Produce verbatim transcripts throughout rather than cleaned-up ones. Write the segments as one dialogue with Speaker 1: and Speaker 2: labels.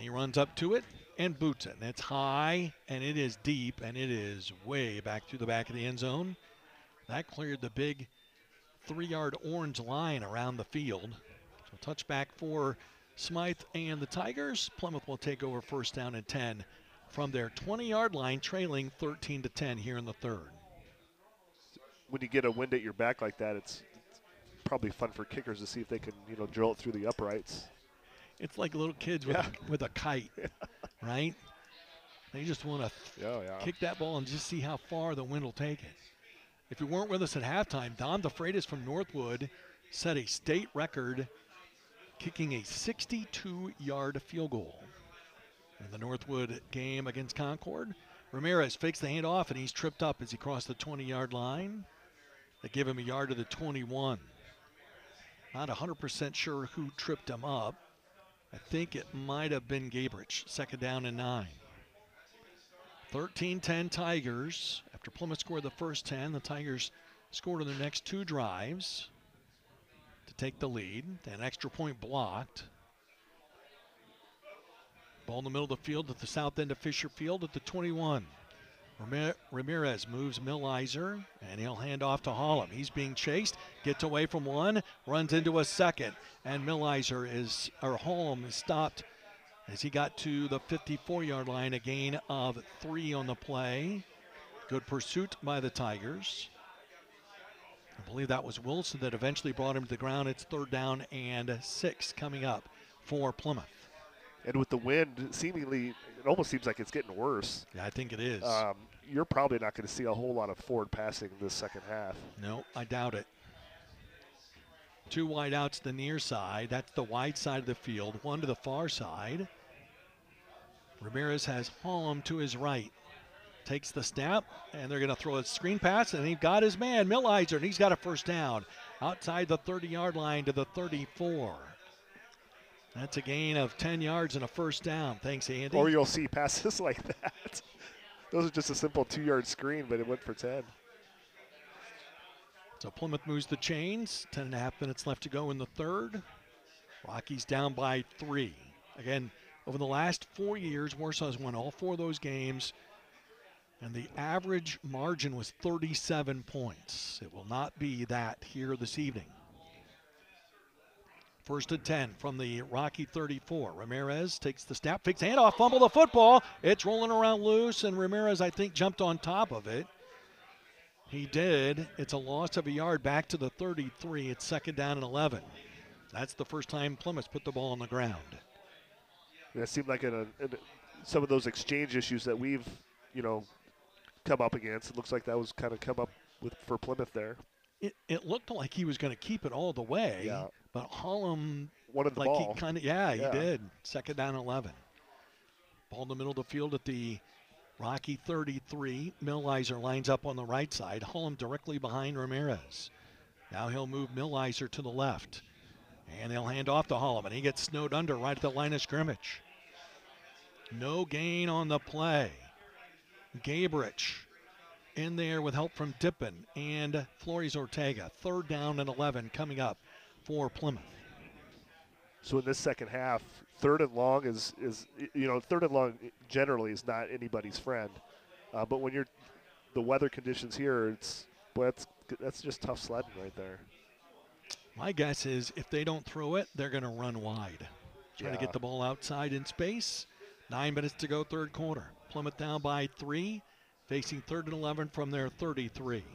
Speaker 1: He runs up to it and boots it. And it's high, and it is deep, and it is way back through the back of the end zone. That cleared the big three-yard orange line around the field. So touchback for Smythe and the Tigers. Plymouth will take over first down and ten from their twenty-yard line, trailing thirteen to ten here in the third.
Speaker 2: When you get a wind at your back like that, it's, it's probably fun for kickers to see if they can, you know, drill it through the uprights.
Speaker 1: It's like little kids with,
Speaker 2: Yeah.
Speaker 1: a, with a kite, right? They just want to
Speaker 2: Yeah, yeah.
Speaker 1: kick that ball and just see how far the wind will take it. If you weren't with us at halftime, Don DeFreitas from Northwood set a state record kicking a sixty-two-yard field goal. In the Northwood game against Concord, Ramirez fakes the handoff, and he's tripped up as he crossed the twenty-yard line. They give him a yard to the twenty-one. Not one hundred percent sure who tripped him up. I think it might have been Gabrich, second down and nine. thirteen ten Tigers. After Plymouth scored the first ten, the Tigers scored on their next two drives to take the lead. An extra point blocked. Ball in the middle of the field at the south end of Fisher Field at the twenty-one. Ramirez moves Millizer, and he'll hand off to Hollum. He's being chased, gets away from one, runs into a second, and Millizer is, or Hollum is stopped as he got to the fifty-four-yard line, a gain of three on the play. Good pursuit by the Tigers. I believe that was Wilson that eventually brought him to the ground. It's third down and six coming up for Plymouth.
Speaker 2: And with the wind, seemingly, it almost seems like it's getting worse.
Speaker 1: Yeah, I think it is.
Speaker 2: Um, you're probably not going to see a whole lot of forward passing this second half.
Speaker 1: No, I doubt it. Two wide outs to the near side. That's the wide side of the field. One to the far side. Ramirez has Hollum to his right. Takes the snap, and they're going to throw a screen pass, and he got his man, Millizer, and he's got a first down. Outside the thirty-yard line to the thirty-four. That's a gain of ten yards and a first down. Thanks, Andy.
Speaker 2: Or you'll see passes like that. Those are just a simple two-yard screen, but it went for ten.
Speaker 1: So Plymouth moves the chains. Ten and a half minutes left to go in the third. Rockies down by three. Again, over the last four years, Warsaw's won all four of those games, and the average margin was thirty-seven points. It will not be that here this evening. First and ten from the Rocky thirty-four. Ramirez takes the snap, fakes handoff, fumble the football. It's rolling around loose, and Ramirez, I think, jumped on top of it. He did. It's a loss of a yard back to the thirty-three. It's second down and eleven. That's the first time Plymouth put the ball on the ground.
Speaker 2: It seemed like in, a, in some of those exchange issues that we've, you know, come up against, it looks like that was kind of come up with for Plymouth there.
Speaker 1: It, it looked like he was going to keep it all the way,
Speaker 2: Yeah.
Speaker 1: but Hollum,
Speaker 2: Wanted the
Speaker 1: like
Speaker 2: ball.
Speaker 1: he kind of, yeah,
Speaker 2: Yeah.
Speaker 1: he did. Second down, eleven. Ball in the middle of the field at the Rocky thirty-three. Millizer lines up on the right side. Hollum directly behind Ramirez. Now he'll move Millizer to the left, and they'll hand off to Hollum, and he gets snowed under right at the line of scrimmage. No gain on the play. Gabrich in there with help from Dippin and Flores Ortega. Third down and eleven coming up for Plymouth.
Speaker 2: So in this second half, third and long is, is you know, third and long generally is not anybody's friend. Uh, but when you're the weather conditions here, it's boy, that's that's just tough sledding right there.
Speaker 1: My guess is if they don't throw it, they're going to run wide. Try
Speaker 2: Yeah.
Speaker 1: to get the ball outside in space. Nine minutes to go, third quarter. Plymouth down by three, facing third and eleven from their thirty-three.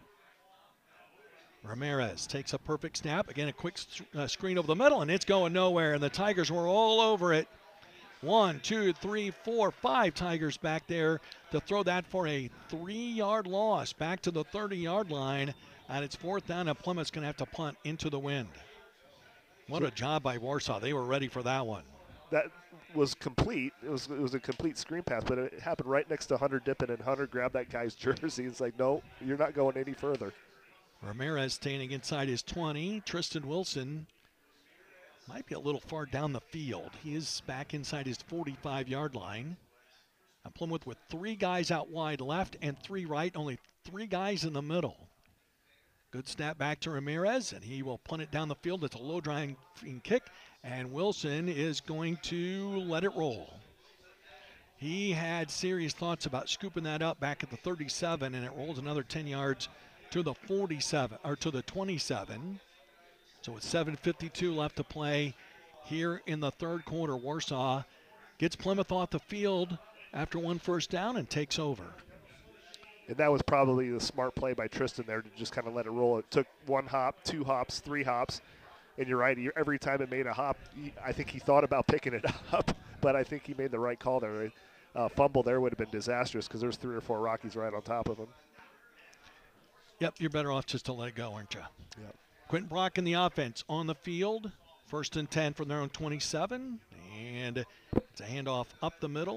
Speaker 1: Ramirez takes a perfect snap. Again, a quick uh, screen over the middle, and it's going nowhere, and the Tigers were all over it. One, two, three, four, five Tigers back there to throw that for a three-yard loss back to the thirty-yard line, and it's fourth down, and Plymouth's going to have to punt into the wind. What a job by Warsaw. They were ready for that one.
Speaker 2: That was complete. It was it was a complete screen pass, but it happened right next to Hunter Dippin, and Hunter grabbed that guy's jersey. It's like, no, you're not going any further.
Speaker 1: Ramirez standing inside his twenty. Tristan Wilson might be a little far down the field. He is back inside his forty-five-yard line. And Plymouth with three guys out wide left and three right, only three guys in the middle. Good snap back to Ramirez, and he will punt it down the field. It's a low driving kick, and Wilson is going to let it roll. He had serious thoughts about scooping that up back at the thirty-seven, and it rolls another ten yards to the forty-seven, or to the twenty-seven. So with seven fifty-two left to play here in the third quarter, Warsaw gets Plymouth off the field after one first down and takes over.
Speaker 2: And that was probably the smart play by Tristan there to just kind of let it roll. It took one hop, two hops, three hops. And you're right, every time it made a hop, he, I think he thought about picking it up, but I think he made the right call there. Uh, fumble there would have been disastrous because there's three or four Rockies right on top of him.
Speaker 1: Yep, you're better off just to let it go, aren't you?
Speaker 2: Yep.
Speaker 1: Quentin Brock in the offense on the field. First and ten from their own twenty-seven. And it's a handoff up the middle.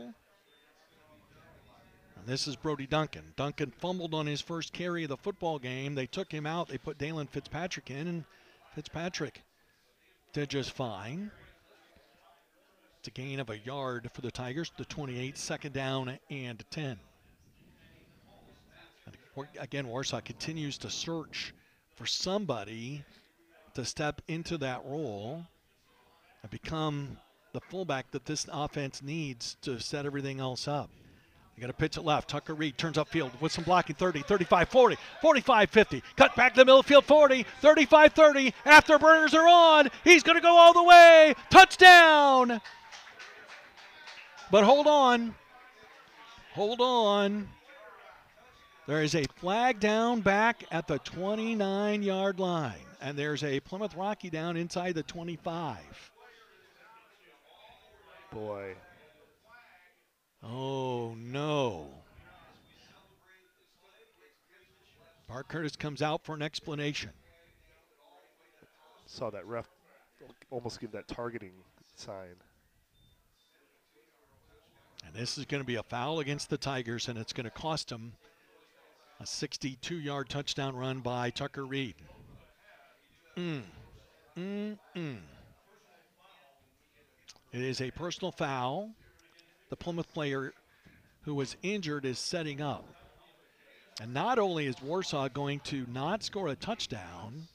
Speaker 1: And this is Brody Duncan. Duncan fumbled on his first carry of the football game. They took him out. They put Dalen Fitzpatrick in, and Fitzpatrick did just fine. It's a gain of a yard for the Tigers. The twenty-eight, second down and ten. And again, Warsaw continues to search for somebody to step into that role and become the fullback that this offense needs to set everything else up. You got to pitch it left. Tucker Reed turns upfield with some blocking. thirty, thirty-five, forty, forty-five, fifty. Cut back to the middle field. forty, thirty-five, thirty. Afterburners are on. He's going to go all the way. Touchdown. But hold on. Hold on. There is a flag down back at the twenty-nine-yard line. And there's a Plymouth Rocky down inside the twenty-five.
Speaker 2: Boy.
Speaker 1: Oh, no. Bart Curtis comes out for an explanation.
Speaker 2: Saw that ref almost give that targeting sign.
Speaker 1: And this is going to be a foul against the Tigers, and it's going to cost them a sixty-two-yard touchdown run by Tucker Reed. Mm. Mm, mm. It is a personal foul. The Plymouth player who was injured is setting up. And not only is Warsaw going to not score a touchdown,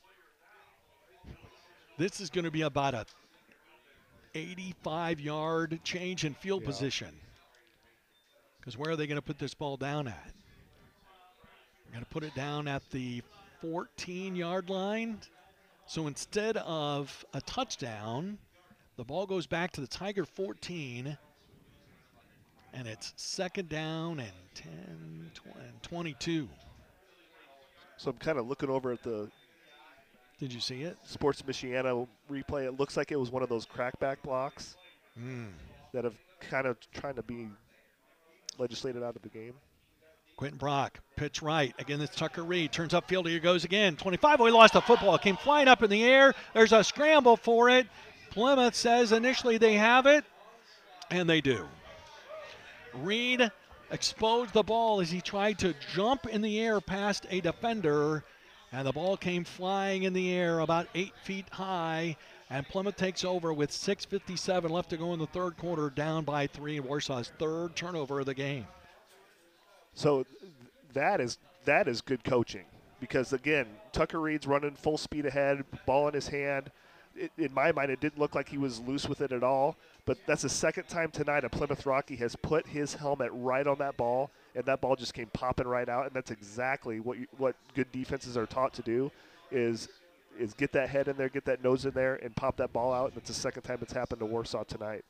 Speaker 1: this is going to be about a eighty-five-yard change in field yeah. position. Because where are they going to put this ball down at? They're going to put it down at the fourteen-yard line. So instead of a touchdown, the ball goes back to the Tiger fourteen. And it's second down and ten, twenty, twenty-two.
Speaker 2: So I'm kind of looking over at the
Speaker 1: Did you see it?
Speaker 2: Sports Michiana replay. It looks like it was one of those crackback blocks
Speaker 1: mm.
Speaker 2: that have kind of trying to be legislated out of the game.
Speaker 1: Quentin Brock, pitch right. Again, it's Tucker Reed. Turns upfield. Here goes again. twenty-five. Oh, he lost the football. It came flying up in the air. There's a scramble for it. Plymouth says initially they have it, and they do. Reed exposed the ball as he tried to jump in the air past a defender, and the ball came flying in the air about eight feet high, and Plymouth takes over with six fifty-seven left to go in the third quarter, down by three. Warsaw's third turnover of the game.
Speaker 2: So that is that is good coaching because, again, Tucker Reed's running full speed ahead, ball in his hand. It, in my mind, it didn't look like he was loose with it at all. But that's the second time tonight a Plymouth Rocky has put his helmet right on that ball, and that ball just came popping right out. And that's exactly what you, what good defenses are taught to do is is get that head in there, get that nose in there, and pop that ball out. And it's the second time it's happened to Warsaw tonight.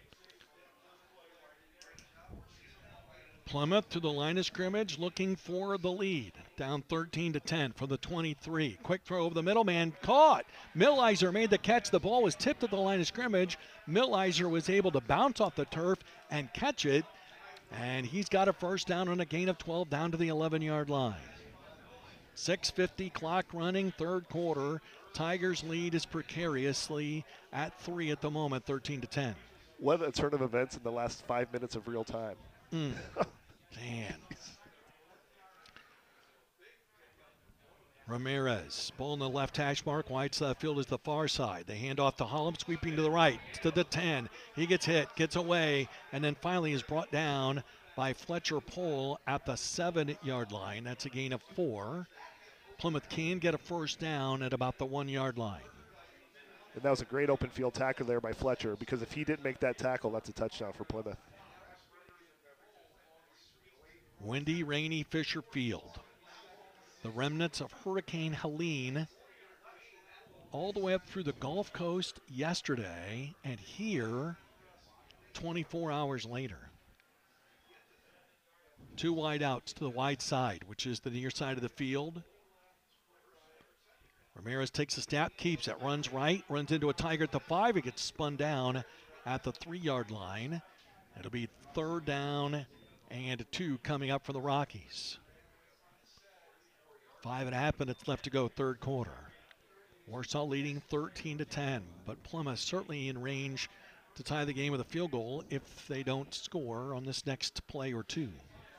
Speaker 1: Plymouth to the line of scrimmage looking for the lead. Down thirteen to ten for the twenty-three. Quick throw over the middle, man caught. Millizer made the catch. The ball was tipped at the line of scrimmage. Millizer was able to bounce off the turf and catch it. And he's got a first down on a gain of twelve down to the eleven-yard line. six fifty clock running, third quarter. Tigers lead is precariously at three at the moment, thirteen to ten.
Speaker 2: What a turn of events in the last five minutes of real time.
Speaker 1: Mm. Man. Ramirez, ball in the left hash mark. Wide side field is the far side. They hand off to Holland, sweeping to the right, to the ten. He gets hit, gets away, and then finally is brought down by Fletcher Pohl at the seven-yard line. That's a gain of four. Plymouth can get a first down at about the one-yard line.
Speaker 2: And that was a great open field tackle there by Fletcher, because if he didn't make that tackle, that's a touchdown for Plymouth.
Speaker 1: Windy, rainy Fisher Field. The remnants of Hurricane Helene all the way up through the Gulf Coast yesterday, and here twenty-four hours later. Two wide outs to the wide side, which is the near side of the field. Ramirez takes a snap, keeps it, runs right, runs into a Tiger at the five. It gets spun down at the three-yard line. It'll be third down and two coming up for the Rockies. Five and a half minutes left to go, third quarter. Warsaw leading thirteen to ten, but Plymouth certainly in range to tie the game with a field goal if they don't score on this next play or two.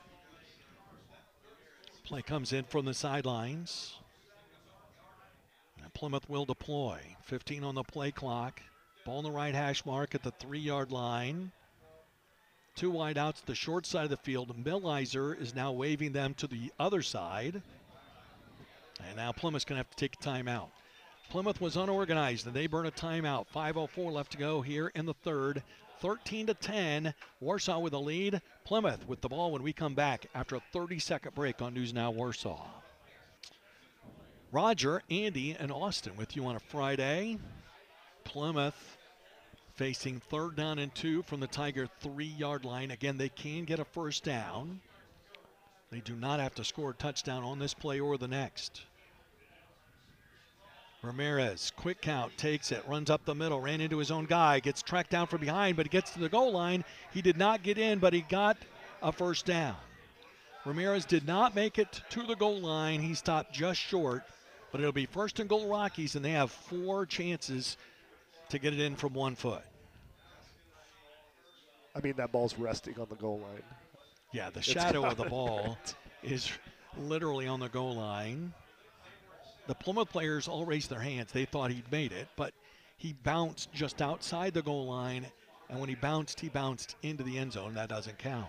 Speaker 1: Play comes in from the sidelines. And Plymouth will deploy. fifteen on the play clock. Ball on the right hash mark at the three-yard line. Two wide outs to the short side of the field. Millizer is now waving them to the other side. And now Plymouth's going to have to take a timeout. Plymouth was unorganized, and they burn a timeout. five oh four left to go here in the third. thirteen to ten. Warsaw with the lead. Plymouth with the ball when we come back after a thirty-second break on News Now Warsaw. Roger, Andy, and Austin with you on a Friday. Plymouth facing third down and two from the Tiger three-yard line. Again, they can get a first down. They do not have to score a touchdown on this play or the next. Ramirez, quick count, takes it, runs up the middle, ran into his own guy, gets tracked down from behind, but he gets to the goal line. He did not get in, but he got a first down. Ramirez did not make it to the goal line. He stopped just short, but it'll be first and goal Rockies, and they have four chances to get it in from one foot.
Speaker 2: I mean, that ball's resting on the goal line.
Speaker 1: Yeah, the shadow of the ball is literally on the goal line. The Plymouth players all raised their hands. They thought he'd made it, but he bounced just outside the goal line, and when he bounced, he bounced into the end zone. That doesn't count.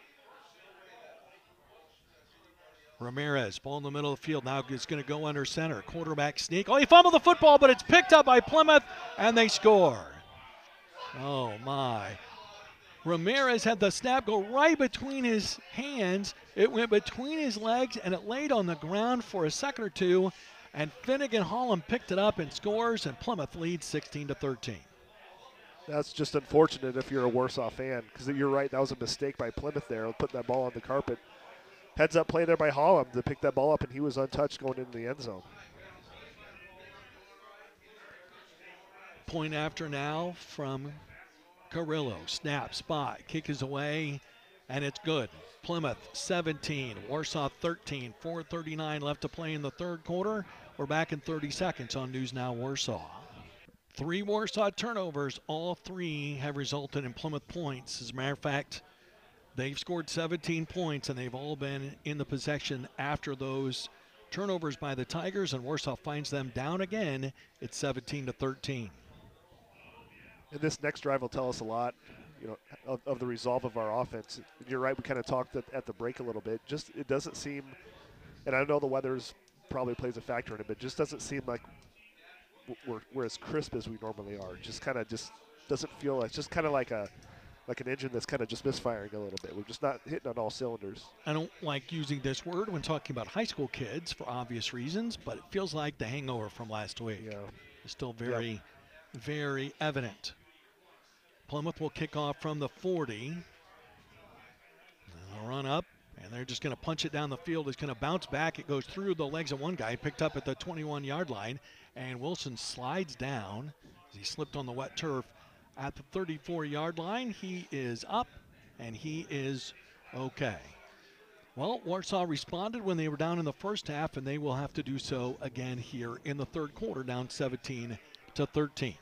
Speaker 1: Ramirez, ball in the middle of the field, now is going to go under center. Quarterback sneak. Oh, he fumbled the football, but it's picked up by Plymouth, and they score. Oh, my. Ramirez had the snap go right between his hands. It went between his legs, and it laid on the ground for a second or two. And Finnegan Holland picked it up and scores, and Plymouth leads sixteen to thirteen.
Speaker 2: That's just unfortunate if you're a Warsaw fan, because you're right, that was a mistake by Plymouth there, putting that ball on the carpet. Heads up play there by Holland to pick that ball up, and he was untouched going into the end zone.
Speaker 1: Point after now from Carrillo. Snap, spot, kick is away, and it's good. Plymouth seventeen, Warsaw thirteen, four thirty-nine left to play in the third quarter. We're back in thirty seconds on News Now Warsaw. Three Warsaw turnovers, all three have resulted in Plymouth points. As a matter of fact, they've scored seventeen points, and they've all been in the possession after those turnovers by the Tigers, and Warsaw finds them down again. It's seventeen to thirteen.
Speaker 2: And this next drive will tell us a lot, you know, of, of the resolve of our offense. You're right, we kind of talked at, at the break a little bit. Just it doesn't seem, and I know the weather's probably plays a factor in it, but it just doesn't seem like we're, we're as crisp as we normally are. Just kind of just doesn't feel like, just kind of like a like an engine that's kind of just misfiring a little bit. We're just not hitting on all cylinders.
Speaker 1: I don't like using this word when talking about high school kids for obvious reasons, but it feels like the hangover from last week.
Speaker 2: Yeah.
Speaker 1: It's still very,
Speaker 2: yeah.
Speaker 1: very evident. Plymouth will kick off from the forty. They'll run up, and they're just going to punch it down the field. It's going to bounce back. It goes through the legs of one guy, picked up at the twenty-one-yard line, and Wilson slides down as he slipped on the wet turf at the thirty-four-yard line. He is up, and he is okay. Well, Warsaw responded when they were down in the first half, and they will have to do so again here in the third quarter, down seventeen to thirteen.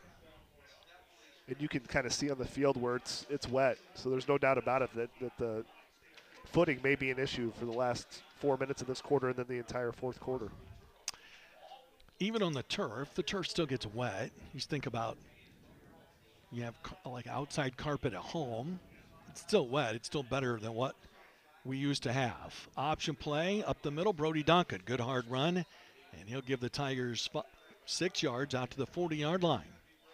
Speaker 2: And you can kind of see on the field where it's it's wet, so there's no doubt about it that, that the footing may be an issue for the last four minutes of this quarter and then the entire fourth quarter.
Speaker 1: Even on the turf, the turf still gets wet. You think about, you have like outside carpet at home. It's still wet. It's still better than what we used to have. Option play up the middle, Brody Duncan. Good hard run, and he'll give the Tigers six yards out to the forty-yard line.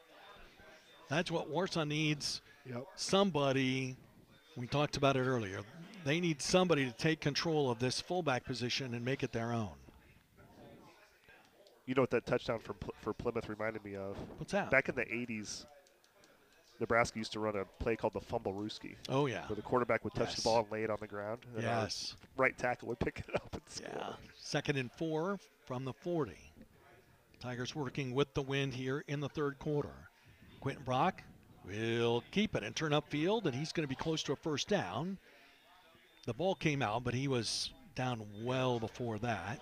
Speaker 1: That's what Warsaw needs.
Speaker 2: Yep.
Speaker 1: Somebody, we talked about it earlier, they need somebody to take control of this fullback position and make it their own.
Speaker 2: You know what that touchdown for, for Plymouth reminded me of?
Speaker 1: What's that?
Speaker 2: Back in the eighties, Nebraska used to run a play called the Fumble Rooski.
Speaker 1: Oh, yeah.
Speaker 2: Where the quarterback would touch
Speaker 1: Yes.
Speaker 2: the ball and lay it on the ground. And
Speaker 1: Yes.
Speaker 2: our right tackle would pick it up and score.
Speaker 1: Yeah. Second and four from the forty. Tigers working with the wind here in the third quarter. Quentin Brock will keep it and turn upfield, and he's going to be close to a first down. The ball came out, but he was down well before that.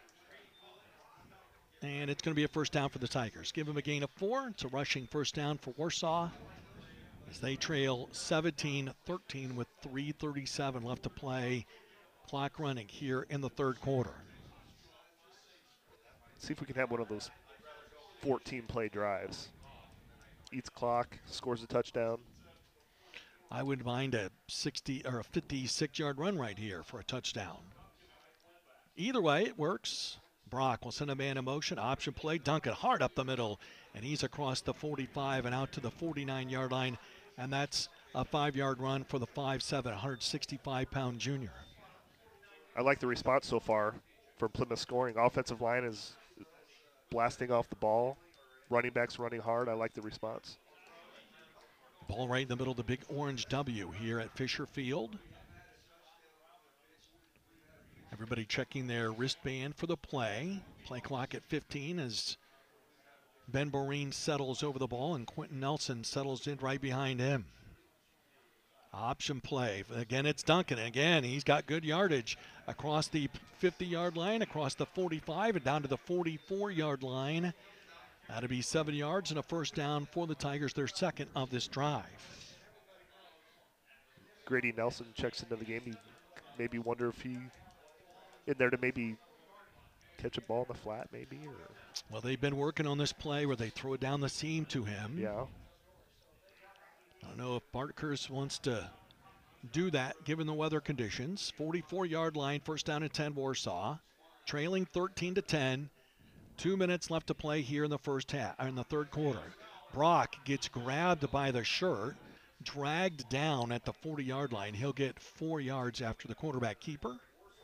Speaker 1: And it's going to be a first down for the Tigers. Give him a gain of four. It's a rushing first down for Warsaw as they trail seventeen thirteen with three thirty-seven left to play. Clock running here in the third quarter.
Speaker 2: See if we can have one of those fourteen play drives. Eats clock, scores a touchdown.
Speaker 1: I wouldn't mind a sixty or a fifty-six yard run right here for a touchdown. Either way, it works. Brock will send a man in motion. Option play. Duncan hard up the middle, and he's across the forty-five and out to the forty-nine yard line. And that's a five yard run for the five seven, one hundred sixty-five pound junior.
Speaker 2: I like the response so far from Plymouth scoring. Offensive line is blasting off the ball. Running backs running hard. I like the response.
Speaker 1: Ball right in the middle of the big orange W here at Fisher Field. Everybody checking their wristband for the play. Play clock at fifteen as Ben Boreen settles over the ball and Quentin Nelson settles in right behind him. Option play. Again, it's Duncan. Again, he's got good yardage across the fifty yard line, across the forty-five, and down to the forty-four yard line. That'll be seven yards and a first down for the Tigers, their second of this drive.
Speaker 2: Grady Nelson checks into the game. You maybe wonder if he in there to maybe catch a ball in the flat, maybe. Or
Speaker 1: Well, they've been working on this play where they throw it down the seam to him.
Speaker 2: yeah.
Speaker 1: I don't know if Bartkers wants to do that given the weather conditions. forty-four yard line, first down and ten Warsaw. Trailing thirteen to ten. Two minutes left to play here in the first half, or in the third quarter. Brock gets grabbed by the shirt, dragged down at the forty yard line. He'll get four yards after the quarterback keeper.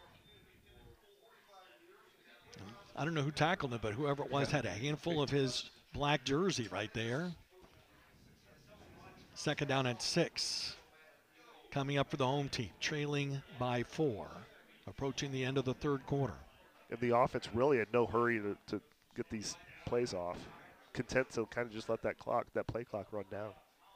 Speaker 1: I don't know who tackled him, but whoever it was had a handful of his black jersey right there. Second down and six. Coming up for the home team, trailing by four, approaching the end of the third quarter.
Speaker 2: And the offense really had no hurry to, to get these plays off. Content to kind of just let that clock, that play clock run down.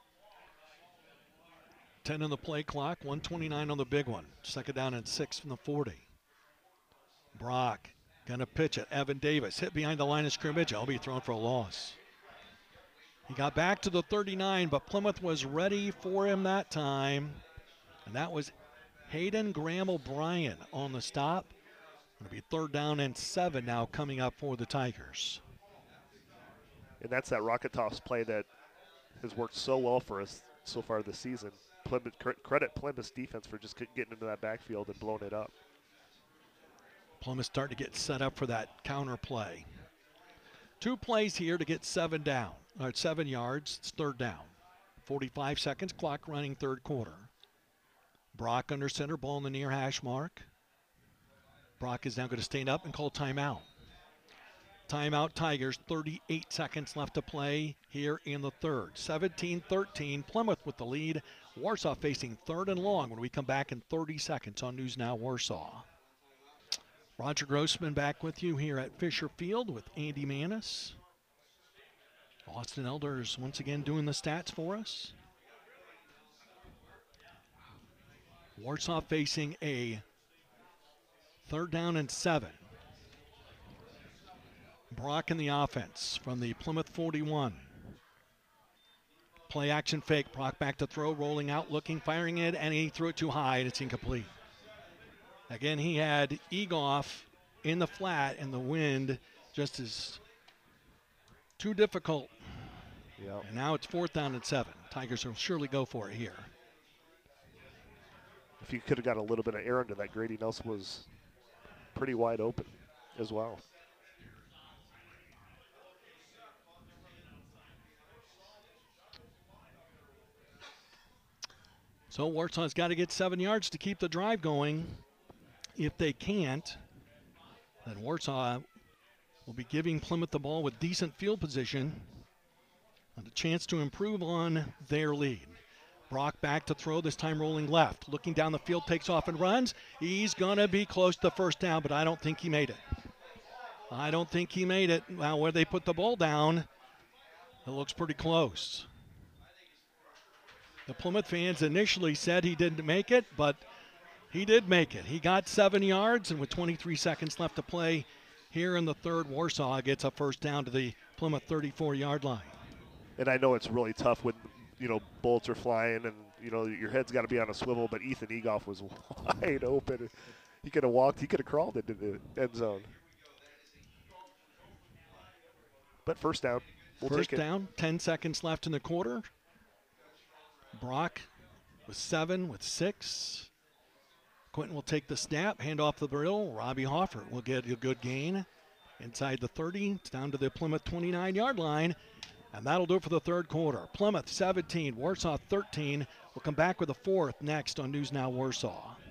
Speaker 1: ten on the play clock, one twenty-nine on the big one. Second down and six from the forty. Brock gonna pitch it. Evan Davis hit behind the line of scrimmage. He'll be thrown for a loss. He got back to the thirty-nine, but Plymouth was ready for him that time. And that was Hayden Graham O'Brien on the stop. It'll be third down and seven now coming up for the Tigers.
Speaker 2: And that's that rocket toss play that has worked so well for us so far this season. Plymouth, credit Plymouth's defense for just getting into that backfield and blowing it up.
Speaker 1: Plymouth starting to get set up for that counter play. Two plays here to get seven down, or seven yards. It's third down. forty-five seconds, clock running third quarter. Brock under center, ball in the near hash mark. Brock is now going to stand up and call timeout. Timeout Tigers, thirty-eight seconds left to play here in the third. seventeen thirteen, Plymouth with the lead. Warsaw facing third and long when we come back in thirty seconds on News Now Warsaw. Roger Grossman back with you here at Fisher Field with Andy Manis. Austin Elders once again doing the stats for us. Warsaw facing a third down and seven. Brock in the offense from the Plymouth forty-one. Play action fake. Brock back to throw, rolling out, looking, firing it, and he threw it too high, and it's incomplete. Again, he had Egoff in the flat, and the wind just is too difficult.
Speaker 2: Yep.
Speaker 1: And now it's fourth down and seven. Tigers will surely go for it here.
Speaker 2: If you could have got a little bit of air into that, Grady Nelson was pretty wide open as well.
Speaker 1: So Warsaw's got to get seven yards to keep the drive going. If they can't, then Warsaw will be giving Plymouth the ball with decent field position and a chance to improve on their lead. Brock back to throw, this time rolling left. Looking down the field, takes off and runs. He's going to be close to first down, but I don't think he made it. I don't think he made it. Now, where they put the ball down, it looks pretty close. The Plymouth fans initially said he didn't make it, but he did make it. He got seven yards, and with twenty-three seconds left to play here in the third, Warsaw gets a first down to the Plymouth thirty-four-yard line.
Speaker 2: And I know it's really tough when, you know, bullets are flying and, you know, your head's got to be on a swivel, but Ethan Egoff was wide open. He could have walked, he could have crawled into the end zone. But first down, we'll
Speaker 1: First
Speaker 2: take it.
Speaker 1: down, ten seconds left in the quarter. Brock with seven, with six. Quentin will take the snap, hand off the drill. Robbie Hoffert will get a good gain inside the thirty. It's down to the Plymouth twenty-nine-yard line. And that'll do it for the third quarter. Plymouth seventeen, Warsaw thirteen. We'll come back with the fourth next on News Now Warsaw.